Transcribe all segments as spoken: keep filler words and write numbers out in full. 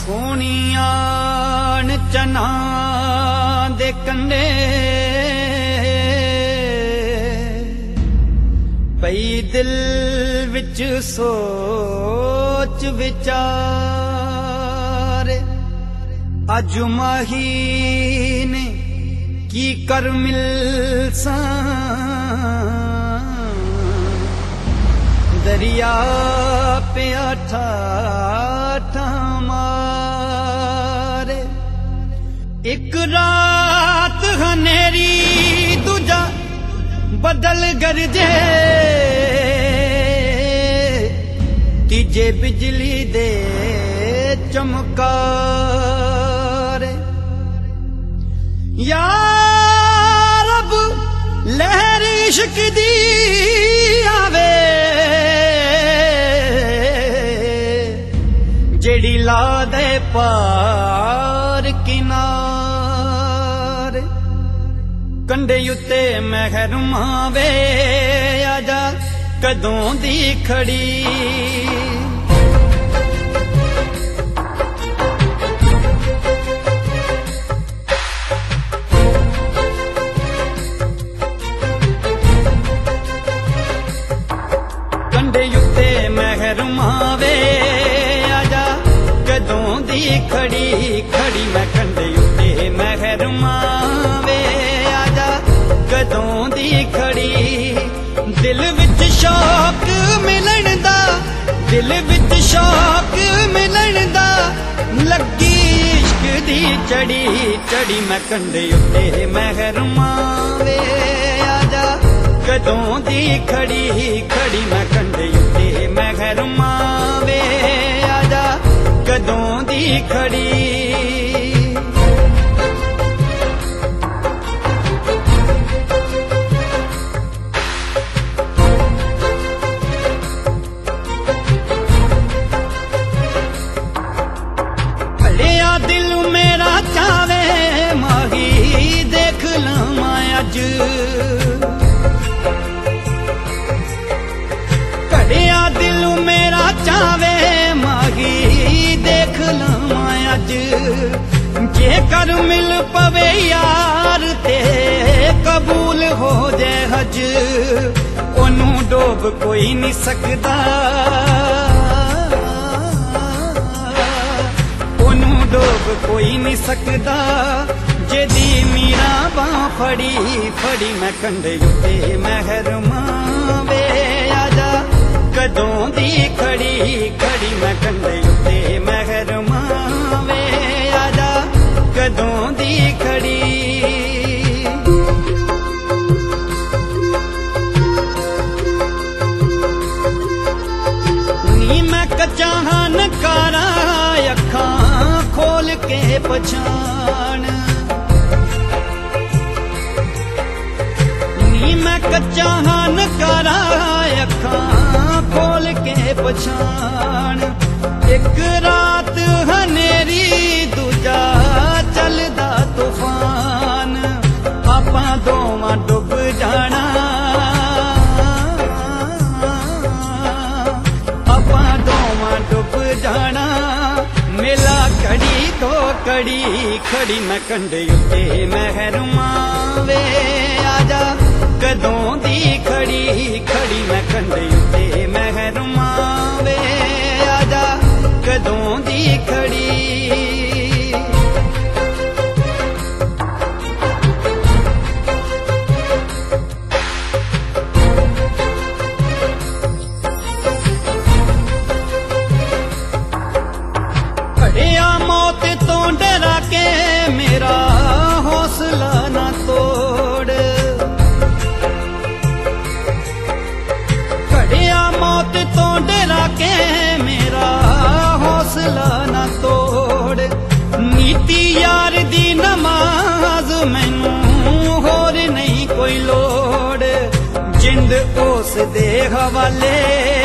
ਸੋਹਣੀਆਂ ਚਨਾ ਦੇ ਕੰਡੇ ਪਈ ਦਿਲ ਵਿੱਚ ਸੋਚ ਵਿਚਾਰ ਅੱਜ ਮਾਹੀ ਨੇ ਕੀ ਕਰ ਮਿਲਸਾਂ दरिया पे आठा आठा मारे एक रात हनेरी दूजा बदल गरजे तीजे बिजली दे चमकारे या रब लहर इश्क दी आवे जेड़ी ला दे पार किनारे कंडे उत्ते महरमा वे आजा कदों दी खड़ी कंडे उत्ते महरमा वे खड़ी खड़ी मैं कंडे उत्ते महरमा वे आजा कदों दी खड़ी दिल विच शौक मिलन दा दिल विच शौक मिलन दा लगी इश्क दी चढ़ी चढ़ी मैं कंडे उत्ते महरमा वे आजा कदों दी खड़ी खड़ी मैं कंडे उत्ते महरमा वे आजा कदों दी खड़ी भलिया दिल मेरा चावे माही देख लवां अज भलिया दिल मेरा चावे माही देख लवां अज जे कर मिल पवे यार ते कबूल हो जाए हज ओनू डोब कोई नहीं सकदा ओनू डोब कोई नहीं सकदा जेदी मीरा बां फड़ी फड़ी मैं कंडे उत्ते महरमा वे आजा कदों दी खड़ी खड़ी मैं कंडे उत्ते महरमा वे आजा कदों दी खड़ी नी मैं कच्चा नकारा अखां खोल के पछाण नी मैं कच्चा नकारा अखां खोल के पछाण एक रात हनेरी दूजा चलदा तूफान आपां दोवां डुब जाना आपां दोवां डुब जाना मेला कड़ी तो कड़ी खड़ी मैं कंडे उत्ते महरमा वे आजा कदों दी खड़ी खड़ी मैं कंडे उत्ते महरमा वे आजा कदों दी खड़ी खड़िया मौत तो डरा के मेरा हौसला ना तोड़ खड़िया मौत तो डरा के मेरा हौसला ना तोड़ नीति यार दी नमाज मैनू होर नहीं कोई लोड़ जिंद उस दे हवाले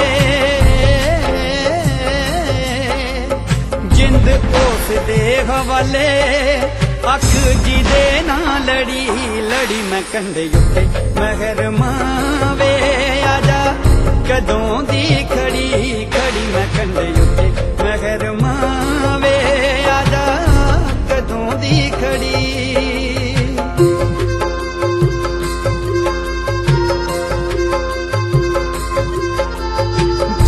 जिंद उस दे हवाले अख जी दे ना लड़ी लड़ी मैं कंडे उत्ते महरमा वे आजा कदों दी खड़ी खड़ी मैं कंडे उत्ते महरमा वे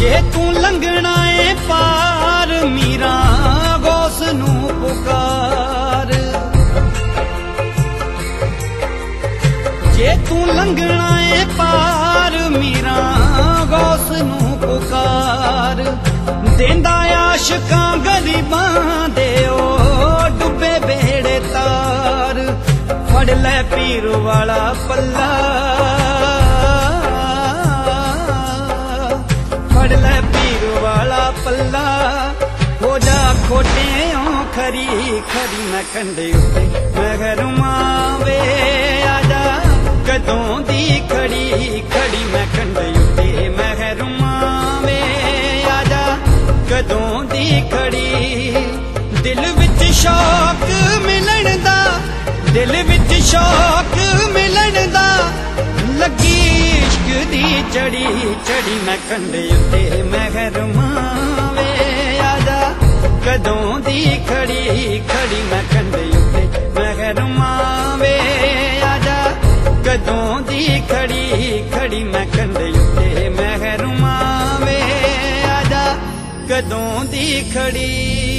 जे तू लंघना ए पार मीरा गौस नू पुकार। जे तू लंघना ए पार मीरा गौस नू पुकार। देंदा आशिकां गरीबां दे ओ डुबे बेड़े तार। फड़ लै पीर वाला पल्ला, फड़ लै पीर वाला पल्ला। हो जा खोटियों खरी खरी मैं कंधे उत्ते महरुमा वे आजा कदों दी खड़ी खड़ी मैं कंधे उत्ते महरुमा वे आजा कदों दी खड़ी। दिल विच शौक मिलन दा, दिल विच शौक मिलन दा लगी इश्क दी चढ़ी चढ़ी मैं कंधे उत्ते महरुमा वे आजा कदों दी खड़ी खड़ी मैं कंधे उत्ते महरुमा वे आजा कदों दी खड़ी खड़ी मैं कंधे उत्ते महरुमा वे आजा कदों दी खड़ी।